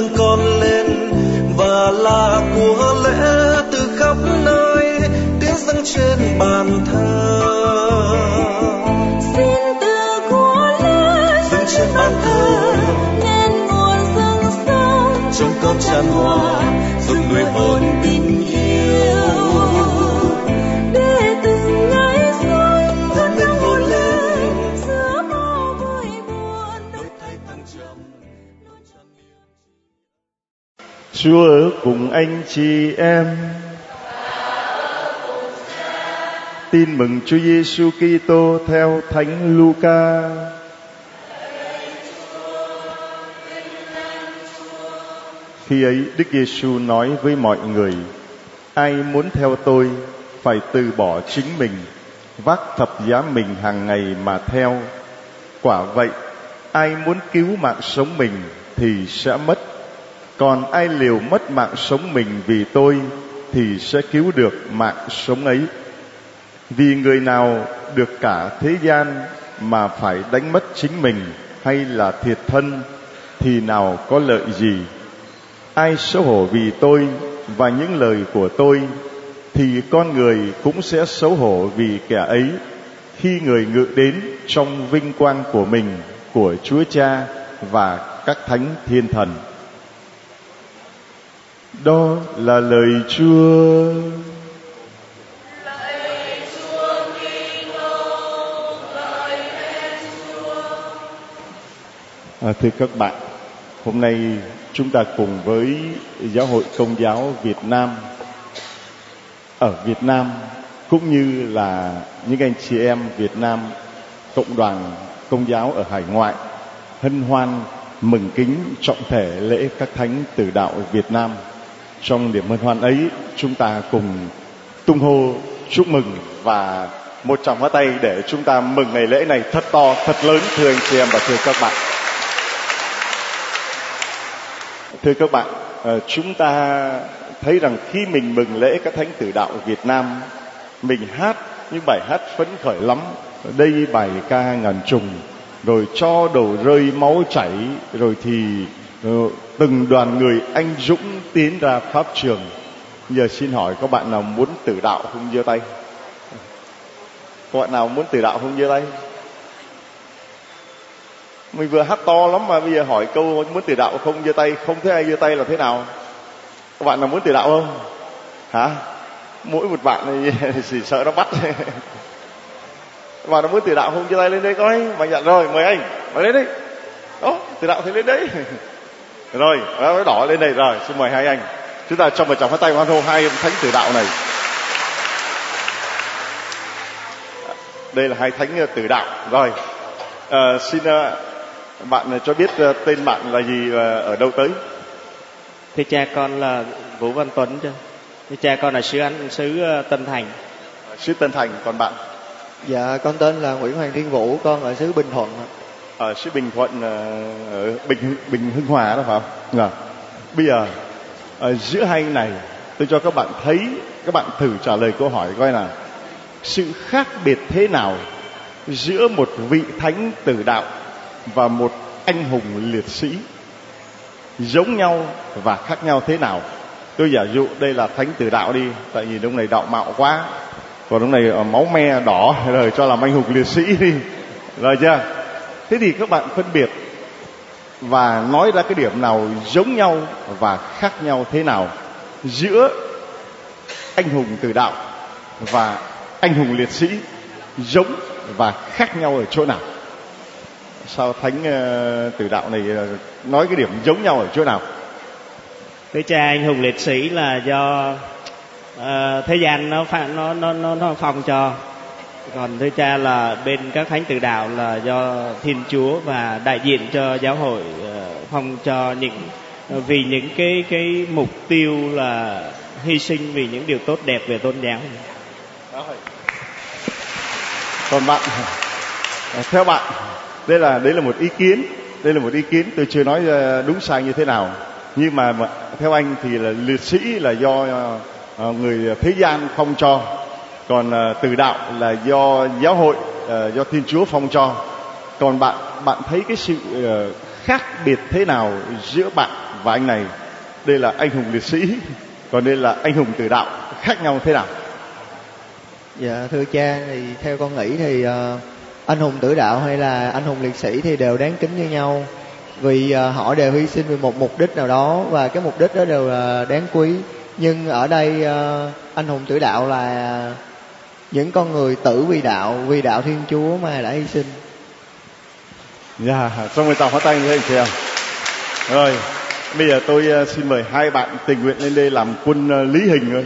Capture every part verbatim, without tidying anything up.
nâng con lên và là của lẽ từ khắp nơi tiếng dâng trên bàn thờ. Xin từ của lẽ dâng trên bàn thờ nên nguồn dâng sống trong con tràn hòa giúp nuôi hồn tình yêu. Để từng ngày sống vẫn lên hồn lên giữa bao vui buồn. đổi thay thăng trầm. Chúa ở cùng anh chị em. Tin mừng Chúa Giêsu Kitô theo Thánh Luca. Khi ấy Đức Giêsu nói với mọi người: ai muốn theo tôi phải từ bỏ chính mình, vác thập giá mình hàng ngày mà theo. Quả vậy, ai muốn cứu mạng sống mình thì sẽ mất, còn ai liều mất mạng sống mình vì tôi thì sẽ cứu được mạng sống ấy. Vì người nào được cả thế gian mà phải đánh mất chính mình hay là thiệt thân thì nào có lợi gì? Ai xấu hổ vì tôi và những lời của tôi thì con người cũng sẽ xấu hổ vì kẻ ấy khi người ngự đến trong vinh quang của mình, của Chúa Cha và các thánh thiên thần. Đó là lời Chúa. À, thưa các bạn, hôm nay chúng ta cùng với Giáo hội Công giáo Việt Nam ở Việt Nam cũng như là những anh chị em Việt Nam cộng đoàn Công giáo ở hải ngoại hân hoan mừng kính trọng thể lễ các thánh tử đạo Việt Nam. Trong điểm hân hoan ấy, chúng ta cùng tung hô chúc mừng và một tràng pháo tay để chúng ta mừng ngày lễ này thật to, thật lớn, thưa anh chị em và thưa các bạn. Thưa các bạn, chúng ta thấy rằng khi mình mừng lễ các thánh tử đạo Việt Nam, mình hát những bài hát phấn khởi lắm. Đây bài ca ngàn trùng, rồi cho đầu rơi máu chảy, rồi thì uh, từng đoàn người anh dũng tiến ra pháp trường. Giờ xin hỏi có bạn nào muốn tử đạo không giơ tay? Có bạn nào muốn tử đạo không giơ tay? Mình vừa hát to lắm mà bây giờ hỏi câu muốn tử đạo không giơ tay, không thấy ai giơ tay là thế nào? Các bạn nào muốn tử đạo không? Hả? Mỗi một bạn này chỉ sợ nó bắt. Các bạn nào muốn tử đạo không giơ tay lên đây coi. Mạnh dạn rồi, mời anh, mời lên đây. Đó, tử đạo thì lên đấy. Rồi, nó đỏ lên đây rồi, xin mời hai anh. Chúng ta cho một tràng pháo tay hoan hô hai thánh tử đạo này. Đây là hai thánh tử đạo. Rồi, à, xin bạn cho biết tên bạn là gì và ở đâu tới? Thưa cha, con là Vũ Văn Tuấn. Thưa cha, con là sứ Anh sứ Tân Thành. Sứ Tân Thành, còn bạn? Dạ, con tên là Nguyễn Hoàng Thiên Vũ, con ở xứ Bình Thuận. Ở xứ Bình Thuận, ở Bình Bình Hưng Hòa đó phải không? À, bây giờ ở giữa hai này, tôi cho các bạn thấy, các bạn thử trả lời câu hỏi coi là sự khác biệt thế nào giữa một vị thánh tử đạo và một anh hùng liệt sĩ, giống nhau và khác nhau thế nào? Tôi giả dụ đây là thánh tử đạo đi, tại vì ông này đạo mạo quá, còn ông này máu me đỏ, rồi cho làm anh hùng liệt sĩ đi, rồi chưa? Thế thì các bạn phân biệt và nói ra cái điểm nào giống nhau và khác nhau thế nào giữa anh hùng tử đạo và anh hùng liệt sĩ, giống và khác nhau ở chỗ nào? Sao thánh uh, tử đạo này uh, nói cái điểm giống nhau ở chỗ nào? Thưa cha, anh hùng liệt sĩ là do uh, thế gian nó, nó nó nó nó phong cho, còn thưa cha là bên các thánh tử đạo là do Thiên Chúa và đại diện cho giáo hội uh, phong cho những uh, vì những cái cái mục tiêu là hy sinh vì những điều tốt đẹp về tôn giáo. Còn bạn, theo bạn, đây là đây là một ý kiến, đây là một ý kiến, tôi chưa nói đúng sai như thế nào, nhưng mà, mà theo anh thì là liệt sĩ là do uh, người thế gian phong cho, còn uh, tử đạo là do giáo hội, uh, do Thiên Chúa phong cho. Còn bạn, bạn thấy cái sự uh, khác biệt thế nào giữa bạn và anh này, đây là anh hùng liệt sĩ, còn đây là anh hùng tử đạo, khác nhau thế nào? Dạ thưa cha, thì theo con nghĩ thì uh, anh hùng tử đạo hay là anh hùng liệt sĩ thì đều đáng kính như nhau, vì uh, họ đều hy sinh vì một mục đích nào đó và cái mục đích đó đều là đáng quý. Nhưng ở đây uh, anh hùng tử đạo là những con người tử vì đạo, vì đạo Thiên Chúa mà đã hy sinh. Dạ, yeah, xong rồi tao hóa tay lên xem. Rồi, bây giờ tôi uh, xin mời hai bạn tình nguyện lên đây làm quân uh, lý hình rồi,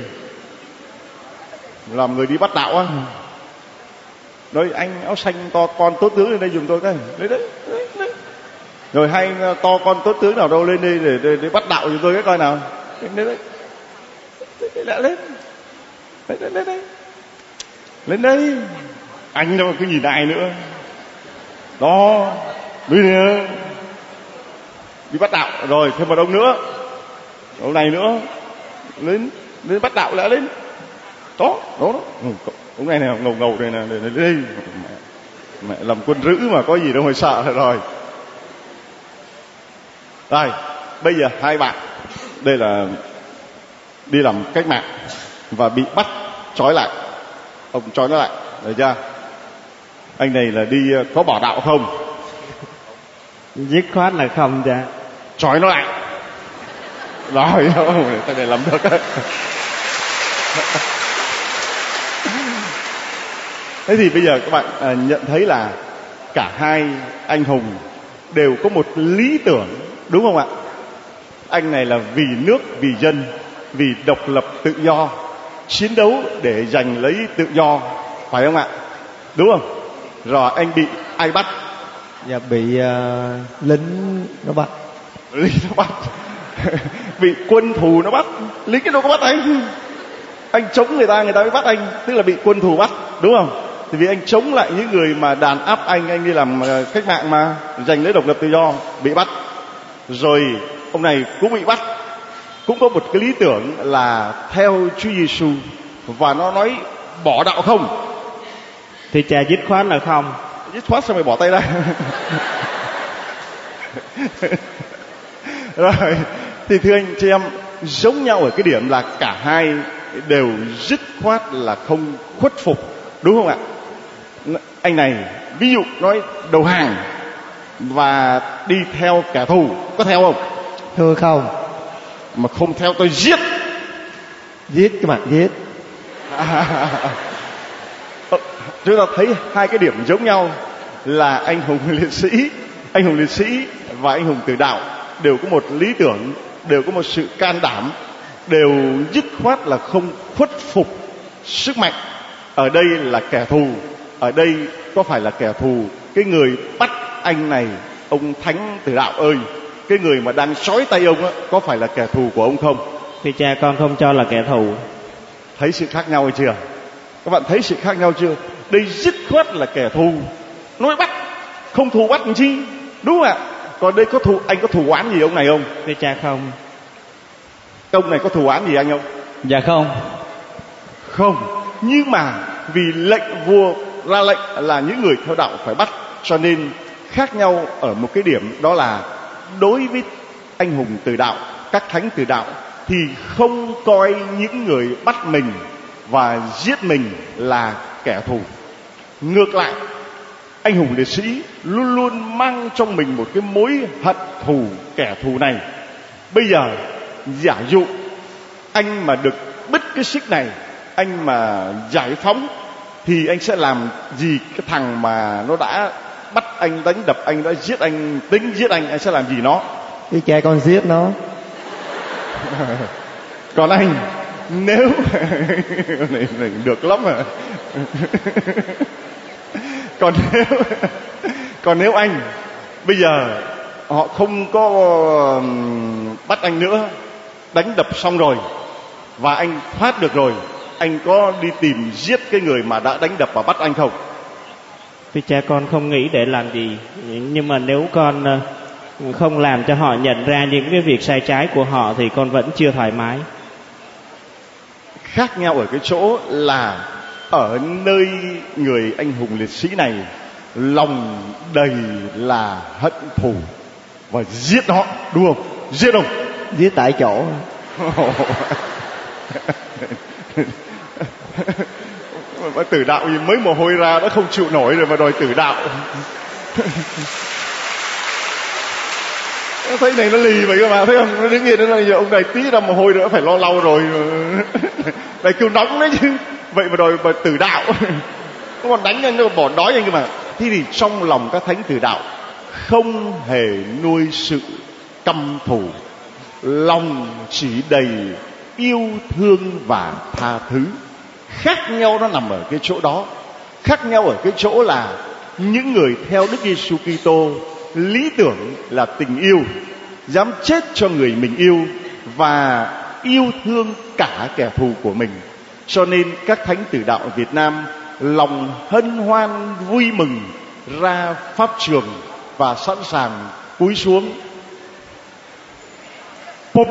làm người đi bắt đạo á. Rồi anh áo xanh to con tốt tướng lên đây dùng tôi cái, đấy đấy, đấy, đấy. Rồi hai anh to con tốt tướng nào đâu lên đây để, để, để bắt đạo dùng tôi cái coi nào. Đấy đấy, đấy. Đã lên, đấy, đấy, đấy, đấy. Lên đây, anh đâu cứ nhìn ai nữa. Đó, đi nè, đi bắt đạo. Rồi thêm một ông nữa, ông này nữa, lên, lên bắt đạo lại lên. Đó, đó, đó. Ông này này ngầu ngầu này nè, đây, đây. Mẹ, mẹ làm quân rữ mà có gì đâu phải sợ rồi. Rồi, bây giờ hai bạn, đây là đi làm cách mạng và bị bắt trói lại, ông trói nó lại, được chưa? Anh này là đi có bỏ đạo không? Dứt khoát là không cha. Trói nó lại. Rồi, cái này làm được đấy. Thế thì bây giờ các bạn à, nhận thấy là cả hai anh hùng đều có một lý tưởng, đúng không ạ? Anh này là vì nước, vì dân, vì độc lập tự do, chiến đấu để giành lấy tự do, phải không ạ? Đúng không? Rồi anh bị ai bắt? Dạ bị uh, lính nó bắt. Lính nó bắt. Bị quân thù nó bắt. Lính cái đâu có bắt anh. Anh chống người ta, người ta mới bắt anh. Tức là bị quân thù bắt, đúng không? Thì vì anh chống lại những người mà đàn áp anh, anh đi làm cách mạng mà giành lấy độc lập tự do, bị bắt. Rồi ông này cũng bị bắt, cũng có một cái lý tưởng là theo Chúa Giêsu, và nó nói bỏ đạo không? Thì cha dứt khoát là không. Dứt khoát sao mày bỏ tay ra? Rồi, thì thưa anh chị em, giống nhau ở cái điểm là cả hai đều dứt khoát là không khuất phục, đúng không ạ? Anh này ví dụ nói đầu hàng và đi theo kẻ thù, có theo không? Thưa không. Mà không theo tôi giết. Giết cái mặt giết. Chúng ta thấy hai cái điểm giống nhau là anh hùng liệt sĩ, anh hùng liệt sĩ và anh hùng tử đạo đều có một lý tưởng, đều có một sự can đảm, đều dứt khoát là không khuất phục sức mạnh. Ở đây là kẻ thù, ở đây có phải là kẻ thù cái người bắt anh này, ông Thánh Tử Đạo ơi, cái người mà đang trói tay ông á, có phải là kẻ thù của ông không? Thì cha con không cho là kẻ thù. Thấy sự khác nhau hay chưa? Các bạn thấy sự khác nhau chưa? Đây dứt khoát là kẻ thù, nói bắt, không thù bắt làm chi, đúng không ạ? Còn đây có thù, anh có thù oán gì ông này không? Thì cha không. Ông này có thù oán gì anh không? Dạ không. Không, nhưng mà vì lệnh vua ra lệnh là những người theo đạo phải bắt, cho nên khác nhau ở một cái điểm, đó là đối với anh hùng tử đạo, các thánh tử đạo thì không coi những người bắt mình và giết mình là kẻ thù. Ngược lại, anh hùng liệt sĩ luôn luôn mang trong mình một cái mối hận thù kẻ thù này. Bây giờ giả dụ anh mà được bứt cái xích này, anh mà giải phóng, thì anh sẽ làm gì cái thằng mà nó đã bắt anh, đánh đập anh, đã giết anh, tính giết anh, anh sẽ làm gì nó? Thì cha con giết nó. Còn anh, nếu này, này được lắm à. Còn nếu còn nếu anh bây giờ họ không có bắt anh nữa, đánh đập xong rồi và anh thoát được rồi, anh có đi tìm giết cái người mà đã đánh đập và bắt anh không? Thì cha con không nghĩ để làm gì, nhưng mà nếu con không làm cho họ nhận ra những cái việc sai trái của họ thì con vẫn chưa thoải mái. Khác nhau ở cái chỗ là ở nơi người anh hùng liệt sĩ này lòng đầy là hận thù và giết họ, đúng không? Giết không? Giết tại chỗ. Mà tử đạo thì mới mồ hôi ra đã không chịu nổi rồi mà đòi tử đạo. Thấy này nó lì vậy các bạn thấy không? Nó đứng yên nó là ông này tí ra mồ hôi nữa phải lo lau rồi. Này kêu nóng đấy chứ. Vậy mà đòi mà tử đạo. Nó còn đánh anh nó bỏ đói anh cơ mà. Thế thì trong lòng các thánh tử đạo không hề nuôi sự căm thù, lòng chỉ đầy yêu thương và tha thứ. Khác nhau nó nằm ở cái chỗ đó. Khác nhau ở cái chỗ là những người theo Đức Giêsu Kitô lý tưởng là tình yêu, dám chết cho người mình yêu và yêu thương cả kẻ thù của mình. Cho nên các thánh tử đạo Việt Nam lòng hân hoan vui mừng ra pháp trường và sẵn sàng cúi xuống Púp.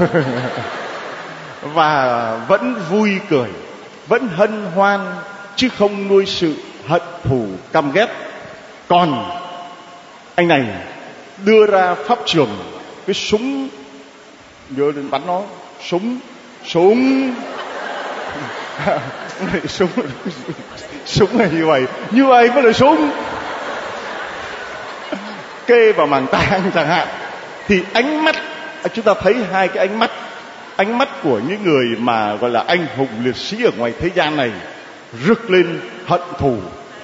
Và vẫn vui cười, vẫn hân hoan, chứ không nuôi sự hận thù căm ghét. Còn anh này đưa ra pháp trường cái súng, nhớ đến bắn nó, súng súng súng súng này như vậy, như vậy mới là súng kê vào màng tang chẳng hạn. Thì ánh mắt chúng ta thấy hai cái ánh mắt, ánh mắt của những người mà gọi là anh hùng liệt sĩ ở ngoài thế gian này rực lên hận thù.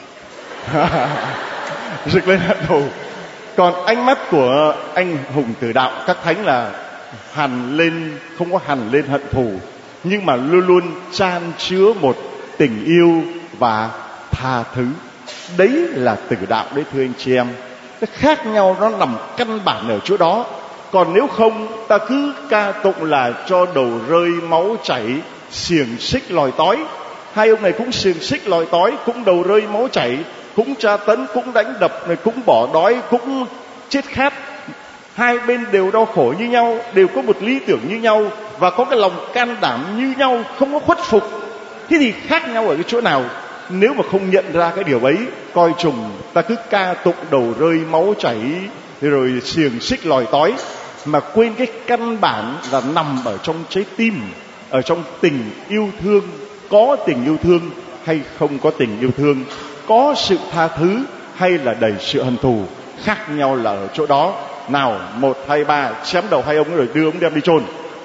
Rực lên hận thù. Còn ánh mắt của anh hùng tử đạo các thánh là hằn lên, không có hằn lên hận thù, nhưng mà luôn luôn chan chứa một tình yêu và tha thứ. Đấy là tử đạo đấy thưa anh chị em. Cái khác nhau nó nằm căn bản ở chỗ đó. Còn nếu không ta cứ ca tụng là cho đầu rơi máu chảy, xiềng xích lòi tói. Hai ông này cũng xiềng xích lòi tói, cũng đầu rơi máu chảy, cũng tra tấn, cũng đánh đập, này cũng bỏ đói, cũng chết khát. Hai bên đều đau khổ như nhau, đều có một lý tưởng như nhau và có cái lòng can đảm như nhau, không có khuất phục. Thế thì khác nhau ở cái chỗ nào? Nếu mà không nhận ra cái điều ấy, coi chừng ta cứ ca tụng đầu rơi máu chảy rồi xiềng xích lòi tói, mà quên cái căn bản là nằm ở trong trái tim, ở trong tình yêu thương. Có tình yêu thương hay không có tình yêu thương, có sự tha thứ hay là đầy sự hận thù, khác nhau là ở chỗ đó. Nào, một, hai, ba, chém đầu hai ông rồi đưa ông đem đi chôn.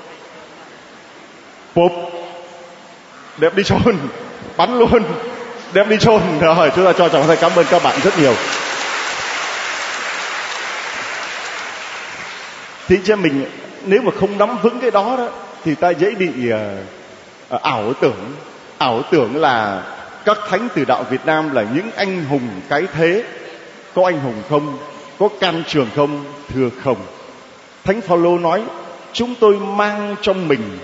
Pốp, đem đi chôn, bắn luôn, đem đi chôn. Rồi, chúng ta cho trọng thầy cảm ơn các bạn rất nhiều. Thì cho mình nếu mà không nắm vững cái đó đó thì ta dễ bị uh, ảo tưởng. Ảo tưởng là các thánh tử đạo Việt Nam là những anh hùng cái thế. Có anh hùng không? Có can trường không? Thưa không. Thánh Phaolô nói chúng tôi mang trong mình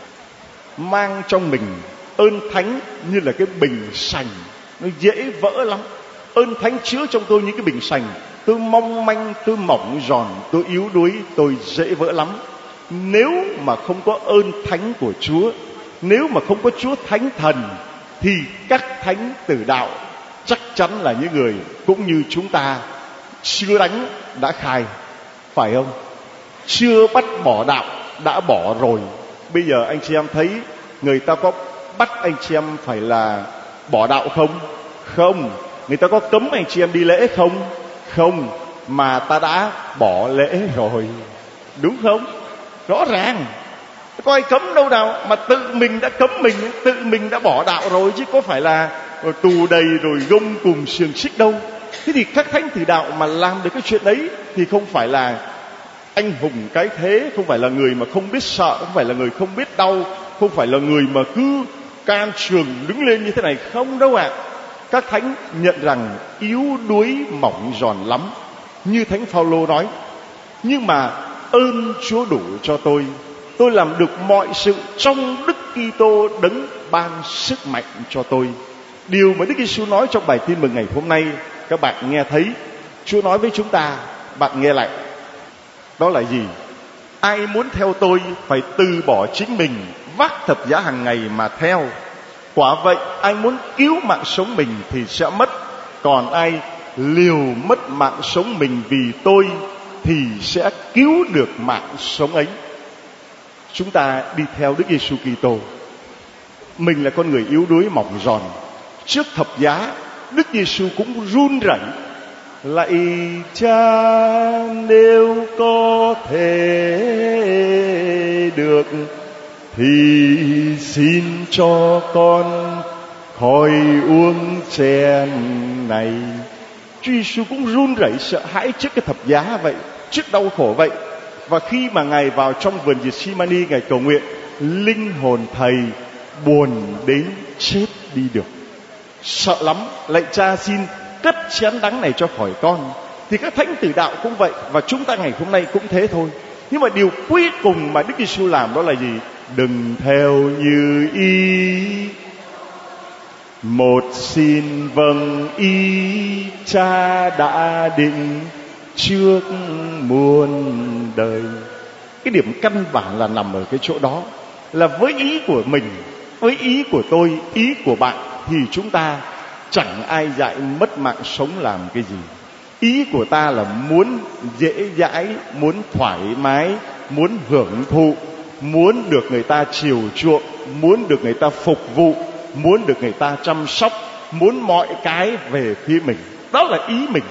mang trong mình ơn thánh như là cái bình sành, nó dễ vỡ lắm. Ơn thánh chứa trong tôi những cái bình sành, tôi mong manh, tôi mỏng giòn, tôi yếu đuối, tôi dễ vỡ lắm. Nếu mà không có ơn thánh của Chúa, nếu mà không có Chúa Thánh Thần, thì các thánh tử đạo chắc chắn là những người cũng như chúng ta, chưa đánh đã khai, phải không? Chưa bắt bỏ đạo đã bỏ rồi. Bây giờ anh chị em thấy người ta có bắt anh chị em phải là bỏ đạo không? Không. Người ta có cấm anh chị em đi lễ không? Không. Mà ta đã bỏ lễ rồi, đúng không? Rõ ràng. Có ai cấm đâu nào, mà tự mình đã cấm mình, tự mình đã bỏ đạo rồi, chứ có phải là tù đầy rồi gông cùng xiềng xích đâu. Thế thì các thánh tử đạo mà làm được cái chuyện đấy thì không phải là anh hùng cái thế, không phải là người mà không biết sợ, không phải là người không biết đau, không phải là người mà cứ can trường đứng lên như thế này, không đâu ạ. À. Các thánh nhận rằng yếu đuối mỏng giòn lắm, như thánh Phaolô nói. Nhưng mà ơn Chúa đủ cho tôi, tôi làm được mọi sự trong Đức Kitô đấng ban sức mạnh cho tôi. Điều mà Đức Giêsu nói trong bài tin mừng ngày hôm nay, các bạn nghe thấy. Chúa nói với chúng ta, bạn nghe lại. Đó là gì? Ai muốn theo tôi phải từ bỏ chính mình, vác thập giá hàng ngày mà theo. Quả vậy, ai muốn cứu mạng sống mình thì sẽ mất, còn ai liều mất mạng sống mình vì tôi thì sẽ cứu được mạng sống ấy. chúng ta đi theo Đức Giêsu Kitô. Mình là con người yếu đuối mỏng giòn, trước thập giá Đức Giêsu cũng run rẩy: lạy Cha, nếu có thể được thì xin cho con khỏi uống chén này. Chúa Giêsu cũng run rẩy sợ hãi trước cái thập giá vậy, trước đau khổ vậy. Và khi mà Ngài vào trong vườn Gethsemane, Ngài cầu nguyện: linh hồn Thầy buồn đến chết đi được, sợ lắm, lạy Cha xin cất chén đắng này cho khỏi con. Thì các thánh tử đạo cũng vậy, và chúng ta ngày hôm nay cũng thế thôi. Nhưng mà điều cuối cùng mà Đức Giêsu làm đó là gì? Đừng theo như ý, một xin vâng ý Cha đã định trước muôn đời. Cái điểm căn bản là nằm ở cái chỗ đó, là với ý của mình, với ý của tôi, ý của bạn, thì chúng ta chẳng ai dạy mất mạng sống làm cái gì. Ý của ta là muốn dễ dãi, muốn thoải mái, muốn hưởng thụ, muốn được người ta chiều chuộng, muốn được người ta phục vụ, muốn được người ta chăm sóc, muốn mọi cái về phía mình. Đó là ý mình.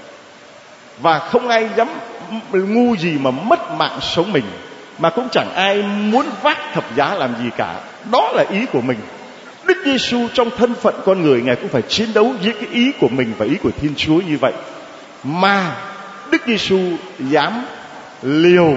Và không ai dám ngu gì mà mất mạng sống mình, mà cũng chẳng ai muốn vác thập giá làm gì cả. Đó là ý của mình. Đức Giêsu trong thân phận con người, Ngài cũng phải chiến đấu với cái ý của mình và ý của Thiên Chúa như vậy. Mà Đức Giêsu dám liều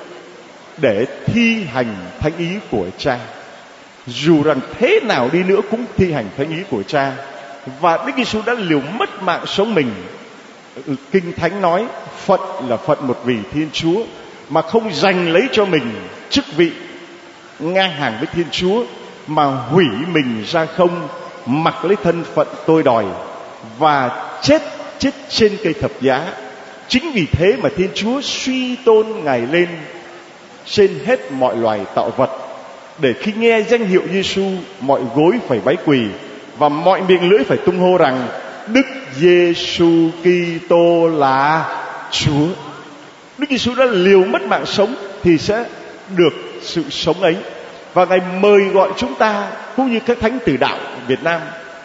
để thi hành thánh ý của Cha. Dù rằng thế nào đi nữa cũng thi hành thánh ý của Cha. Và Đức Giêsu đã liều mất mạng sống mình. Kinh Thánh nói phận là phận một vị Thiên Chúa, mà không giành lấy cho mình chức vị ngang hàng với Thiên Chúa, mà hủy mình ra không, mặc lấy thân phận tôi đòi và chết chết trên cây thập giá. Chính vì thế mà Thiên Chúa suy tôn Ngài lên trên hết mọi loài tạo vật, để khi nghe danh hiệu Giêsu, mọi gối phải bái quỳ và mọi miệng lưỡi phải tung hô rằng Đức Giêsu Kitô là Chúa. Đức Giêsu đã liều mất mạng sống thì sẽ được sự sống ấy. Và Ngài mời gọi chúng ta cũng như các thánh tử đạo Việt Nam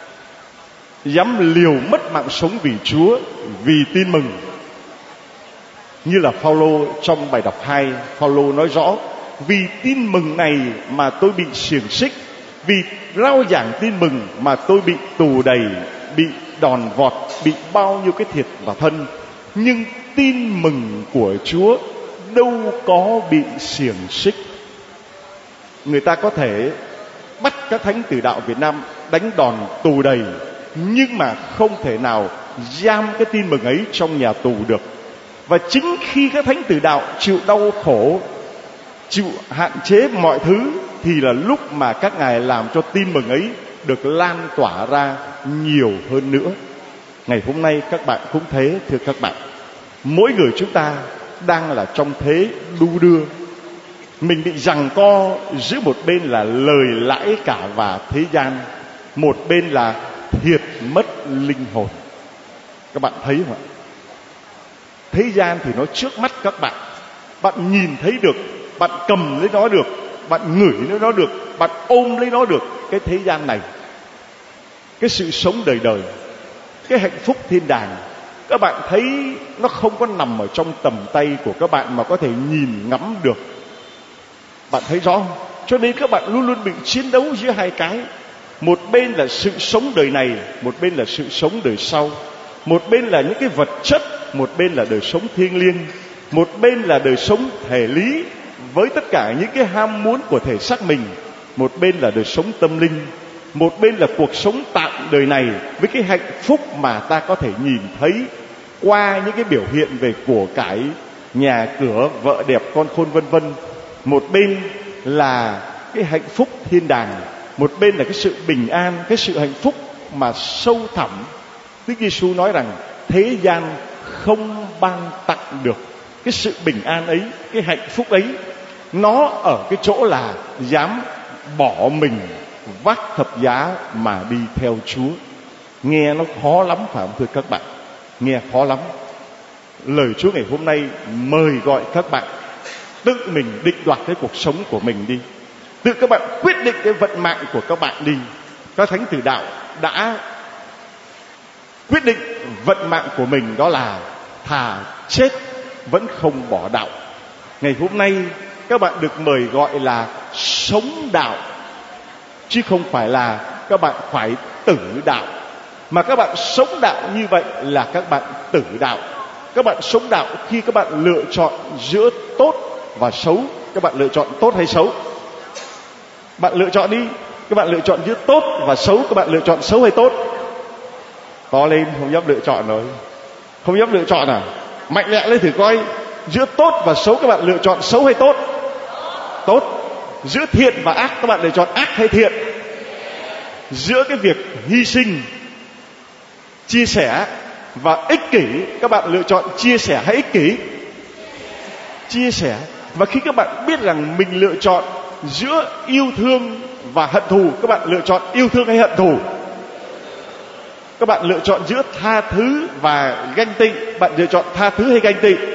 dám liều mất mạng sống vì Chúa, vì tin mừng. Như là Phaolô trong bài đọc hai, Phaolô nói rõ: vì tin mừng này mà tôi bị xiềng xích, vì rao giảng tin mừng mà tôi bị tù đầy, bị đòn vọt, bị bao nhiêu cái thiệt vào thân. Nhưng tin mừng của Chúa đâu có bị xiềng xích. Người ta có thể bắt các thánh tử đạo Việt Nam đánh đòn tù đầy, nhưng mà không thể nào giam cái tin mừng ấy trong nhà tù được. Và chính khi các thánh tử đạo chịu đau khổ, chịu hạn chế mọi thứ, thì là lúc mà các ngài làm cho tin mừng ấy được lan tỏa ra nhiều hơn nữa. Ngày hôm nay các bạn cũng thế, thưa các bạn. Mỗi người chúng ta đang là trong thế đu đưa. Mình bị giằng co giữa một bên là lời lãi cả và thế gian, một bên là thiệt mất linh hồn. Các bạn thấy không ạ? Thế gian thì nó trước mắt các bạn, bạn nhìn thấy được, bạn cầm lấy nó được, bạn ngửi lấy nó được, bạn ôm lấy nó được. Cái thế gian này, cái sự sống đời đời, cái hạnh phúc thiên đàng, các bạn thấy nó không có nằm ở trong tầm tay của các bạn mà có thể nhìn ngắm được. Bạn thấy rõ không? Cho nên các bạn luôn luôn bị chiến đấu giữa hai cái. Một bên là sự sống đời này, một bên là sự sống đời sau. Một bên là những cái vật chất, một bên là đời sống thiêng liêng. Một bên là đời sống thể lý với tất cả những cái ham muốn của thể xác mình. Một bên là đời sống tâm linh. Một bên là cuộc sống tạm đời này với cái hạnh phúc mà ta có thể nhìn thấy qua những cái biểu hiện về của cải, nhà cửa, vợ đẹp, con khôn vân vân. Một bên là cái hạnh phúc thiên đàng, một bên là cái sự bình an, cái sự hạnh phúc mà sâu thẳm. Đức Giêsu nói rằng thế gian không ban tặng được cái sự bình an ấy, cái hạnh phúc ấy. Nó ở cái chỗ là dám bỏ mình vác thập giá mà đi theo Chúa. Nghe nó khó lắm phải không thưa các bạn? Nghe khó lắm. Lời Chúa ngày hôm nay mời gọi các bạn tự mình định đoạt cái cuộc sống của mình đi, tự các bạn quyết định cái vận mạng của các bạn đi. Các thánh tử đạo đã quyết định vận mạng của mình, đó là thà chết vẫn không bỏ đạo. Ngày hôm nay các bạn được mời gọi là sống đạo, chứ không phải là các bạn phải tử đạo. Mà các bạn sống đạo như vậy là các bạn tử đạo. Các bạn sống đạo khi các bạn lựa chọn giữa tốt và xấu. Các bạn lựa chọn tốt hay xấu? Bạn lựa chọn đi. Các bạn lựa chọn giữa tốt và xấu. Các bạn lựa chọn xấu hay tốt? To lên, không dám lựa chọn rồi. Không dám lựa chọn à? Mạnh mẽ lên thử coi. Giữa tốt và xấu các bạn lựa chọn xấu hay tốt? Tốt. Giữa thiện và ác các bạn lựa chọn ác hay thiện? Giữa cái việc hy sinh, chia sẻ và ích kỷ, các bạn lựa chọn chia sẻ hay ích kỷ? Chia sẻ. Và khi các bạn biết rằng mình lựa chọn giữa yêu thương và hận thù, các bạn lựa chọn yêu thương hay hận thù? Các bạn lựa chọn giữa tha thứ và ganh tị, bạn lựa chọn tha thứ hay ganh tị?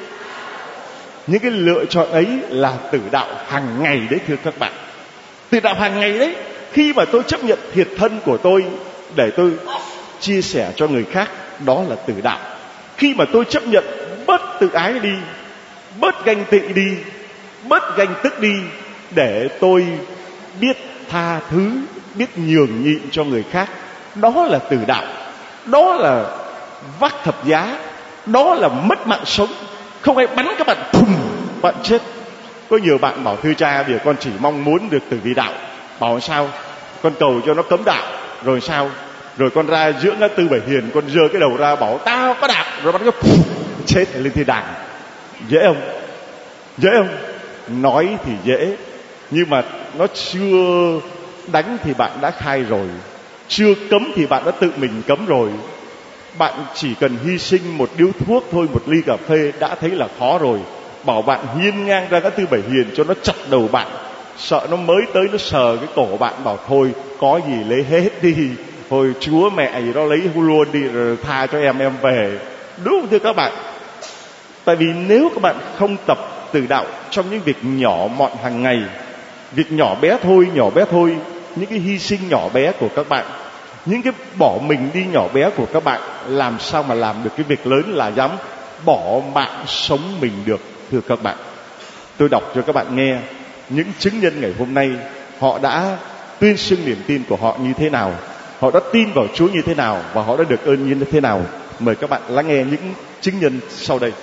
Những cái lựa chọn ấy là tử đạo hàng ngày đấy thưa các bạn. Tử đạo hàng ngày đấy. Khi mà tôi chấp nhận thiệt thân của tôi để tôi chia sẻ cho người khác, đó là tử đạo. Khi mà tôi chấp nhận bớt tự ái đi, bớt ganh tị đi, bớt ganh tức đi, để tôi biết tha thứ, biết nhường nhịn cho người khác, đó là tử đạo. Đó là vác thập giá, đó là mất mạng sống. Không ai bắn các bạn thùng, bạn chết. Có nhiều bạn bảo thưa cha, bây giờ con chỉ mong muốn được tử vi đạo. Bảo sao? Con cầu cho nó cấm đạo. Rồi sao? Rồi con ra giữa ngã tư Bảy Hiền, con giơ cái đầu ra bảo tao có đạo, rồi bắn cái phù, chết lên thiên đàng. Dễ không? Dễ không? Nói thì dễ, nhưng mà nó chưa đánh thì bạn đã khai rồi, chưa cấm thì bạn đã tự mình cấm rồi. Bạn chỉ cần hy sinh một điếu thuốc thôi, một ly cà phê đã thấy là khó rồi. Bảo bạn hiên ngang ra ngã tư Bảy Hiền cho nó chặt đầu bạn, sợ nó mới tới nó sờ cái cổ bạn, bảo thôi có gì lấy hết đi, thôi chúa mẹ gì đó lấy luôn đi rồi tha cho em em về. Đúng không thưa các bạn? Tại vì nếu các bạn không tập tử đạo trong những việc nhỏ mọn hàng ngày, việc nhỏ bé thôi, nhỏ bé thôi, những cái hy sinh nhỏ bé của các bạn, những cái bỏ mình đi nhỏ bé của các bạn, làm sao mà làm được cái việc lớn là dám bỏ mạng sống mình được thưa các bạn. Tôi đọc cho các bạn nghe những chứng nhân ngày hôm nay, họ đã tuyên xưng niềm tin của họ như thế nào, họ đã tin vào Chúa như thế nào, và họ đã được ơn như thế nào. Mời các bạn lắng nghe những chứng nhân sau đây.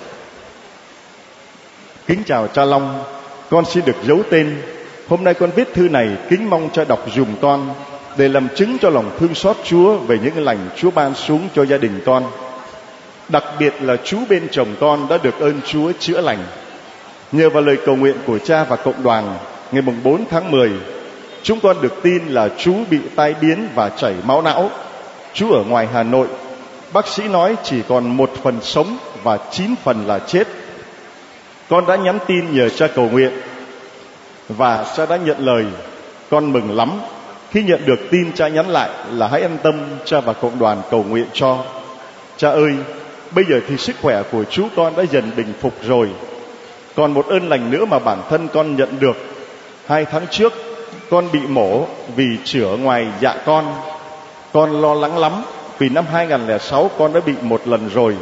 Kính chào cha Long, con xin được giấu tên. Hôm nay con viết thư này kính mong cha đọc dùm con, để làm chứng cho lòng thương xót Chúa về những lành Chúa ban xuống cho gia đình con. Đặc biệt là chú bên chồng con đã được ơn Chúa chữa lành. Nhờ vào lời cầu nguyện của cha và cộng đoàn, ngày bốn tháng mười, chúng con được tin là chú bị tai biến và chảy máu não. Chú ở ngoài Hà Nội, bác sĩ nói chỉ còn một phần sống và chín phần là chết. Con đã nhắn tin nhờ cha cầu nguyện, và cha đã nhận lời. Con mừng lắm khi nhận được tin cha nhắn lại là hãy an tâm, cha và cộng đoàn cầu nguyện cho. Cha ơi, bây giờ thì sức khỏe của chú con đã dần bình phục rồi. Còn một ơn lành nữa mà bản thân con nhận được. Hai tháng trước con bị mổ vì chữa ngoài dạ con. Con lo lắng lắm vì năm hai nghìn lẻ sáu con đã bị một lần rồi.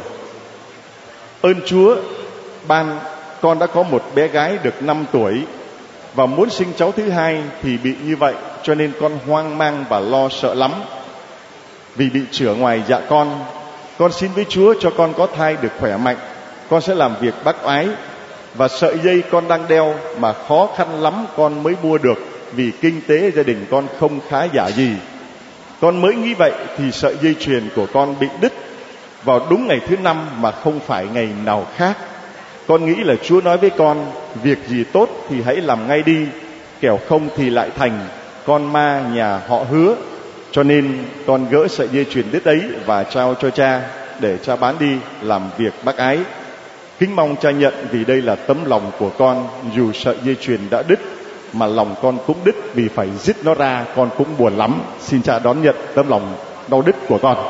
Ơn Chúa ban con đã có một bé gái được năm tuổi, và muốn sinh cháu thứ hai thì bị như vậy, cho nên con hoang mang và lo sợ lắm vì bị chữa ngoài dạ con. Con xin với Chúa cho con có thai được khỏe mạnh. Con sẽ làm việc bác ái, và sợi dây con đang đeo mà khó khăn lắm con mới mua được, vì kinh tế gia đình con không khá giả gì. Con mới nghĩ vậy thì sợi dây chuyền của con bị đứt vào đúng ngày thứ năm mà không phải ngày nào khác. Con nghĩ là Chúa nói với con, việc gì tốt thì hãy làm ngay đi, kẻo không thì lại thành con ma nhà họ Hứa. Cho nên con gỡ sợi dây chuyền đứt ấy và trao cho cha để cha bán đi làm việc bác ái. Kính mong cha nhận, vì đây là tấm lòng của con. Dù sợi dây chuyền đã đứt mà lòng con cũng đứt, vì phải dứt nó ra con cũng buồn lắm. Xin cha đón nhận tấm lòng đau đứt của con.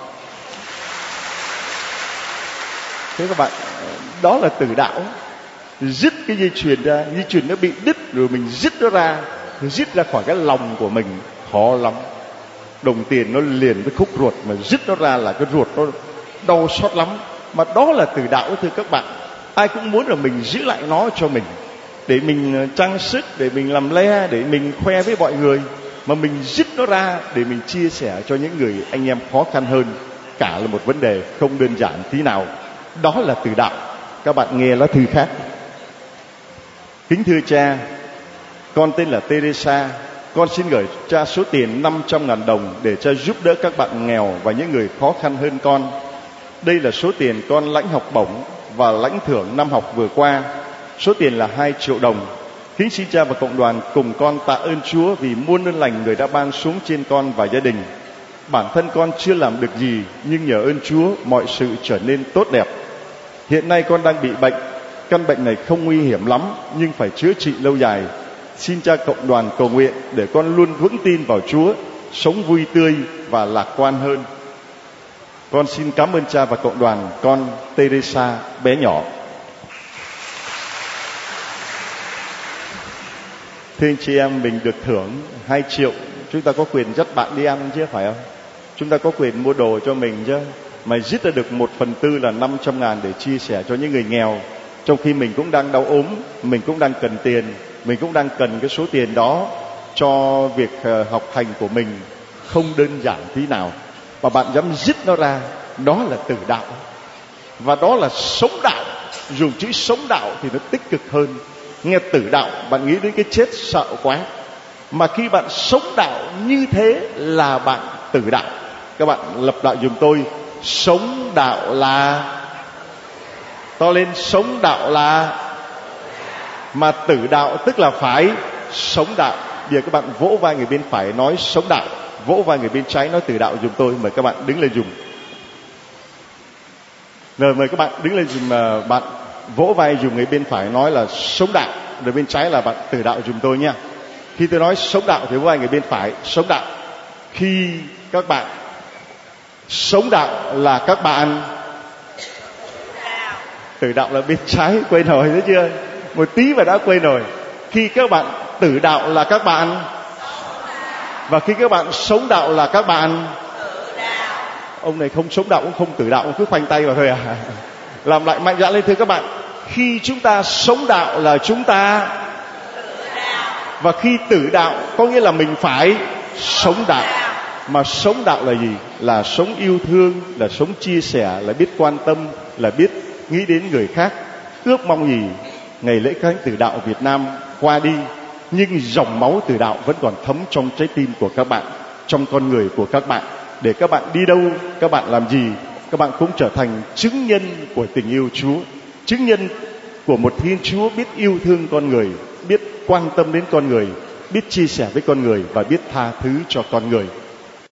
Thế các bạn, đó là tử đạo. dứt cái dây chuyền ra, dây chuyền nó bị đứt rồi mình dứt nó ra, dứt ra khỏi cái lòng của mình khó lắm. Đồng tiền nó liền với khúc ruột, mà dứt nó ra là cái ruột nó đau xót lắm. Mà đó là từ đạo, thưa các bạn. Ai cũng muốn là mình giữ lại nó cho mình, để mình trang sức, để mình làm le, để mình khoe với mọi người. Mà mình dứt nó ra để mình chia sẻ cho những người anh em khó khăn hơn, cả là một vấn đề không đơn giản tí nào. Đó là từ đạo. Các bạn nghe lá thư khác. Kính thưa cha, con tên là Teresa. Con xin gửi cha số tiền năm trăm ngàn đồng để cha giúp đỡ các bạn nghèo và những người khó khăn hơn con. Đây là số tiền con lãnh học bổng và lãnh thưởng năm học vừa qua. Số tiền là hai triệu đồng. Kính xin cha và cộng đoàn cùng con tạ ơn Chúa vì muôn ơn lành người đã ban xuống trên con và gia đình. Bản thân con chưa làm được gì, nhưng nhờ ơn Chúa mọi sự trở nên tốt đẹp. Hiện nay con đang bị bệnh. Căn bệnh này không nguy hiểm lắm, nhưng phải chữa trị lâu dài. Xin cha cộng đoàn cầu nguyện để con luôn vững tin vào Chúa, sống vui tươi và lạc quan hơn. Con xin cảm ơn cha và cộng đoàn. Con Teresa bé nhỏ. Thưa anh chị em, mình được thưởng hai triệu, chúng ta có quyền dắt bạn đi ăn chứ, phải không? Chúng ta có quyền mua đồ cho mình chứ. Mà dứt ra được một phần tư là năm trăm ngàn để chia sẻ cho những người nghèo, trong khi mình cũng đang đau ốm, mình cũng đang cần tiền, mình cũng đang cần cái số tiền đó cho việc học hành của mình, không đơn giản tí nào. Và bạn dám dứt nó ra, đó là từ đạo. Và đó là sống đạo. Dùng chữ sống đạo thì nó tích cực hơn. Nghe tử đạo, bạn nghĩ đến cái chết sợ quá. Mà khi bạn sống đạo như thế là bạn tử đạo. Các bạn lập lại dùm tôi. Sống đạo là, to lên, sống đạo là, mà tử đạo tức là phải sống đạo. Bây giờ các bạn vỗ vai người bên phải nói sống đạo, vỗ vai người bên trái nói tử đạo dùm tôi. Mời các bạn đứng lên dùm. Rồi mời các bạn đứng lên dùm. Bạn vỗ vai dùm người bên phải nói là sống đạo, rồi bên trái là bạn tử đạo dùm tôi nha. Khi tôi nói sống đạo thì vỗ vai người bên phải sống đạo. Khi các bạn sống đạo là các bạn tử đạo là bên trái. Quên rồi, thấy chưa? Một tí mà đã quên rồi. Khi các bạn tử đạo là các bạn, và khi các bạn sống đạo là các bạn. Ông này không sống đạo cũng không tử đạo, ông cứ khoanh tay vào thôi à. Làm lại mạnh dạn lên thưa các bạn. Khi chúng ta sống đạo là chúng ta tử đạo, và khi tử đạo có nghĩa là mình phải sống đạo. Mà sống đạo là gì? Là sống yêu thương, là sống chia sẻ, là biết quan tâm, là biết nghĩ đến người khác. Ước mong gì ngày lễ Khánh Tử Đạo Việt Nam qua đi, nhưng dòng máu tử đạo vẫn còn thấm trong trái tim của các bạn, trong con người của các bạn. Để các bạn đi đâu, các bạn làm gì, các bạn cũng trở thành chứng nhân của tình yêu Chúa, chứng nhân của một Thiên Chúa biết yêu thương con người, biết quan tâm đến con người, biết chia sẻ với con người và biết tha thứ cho con người.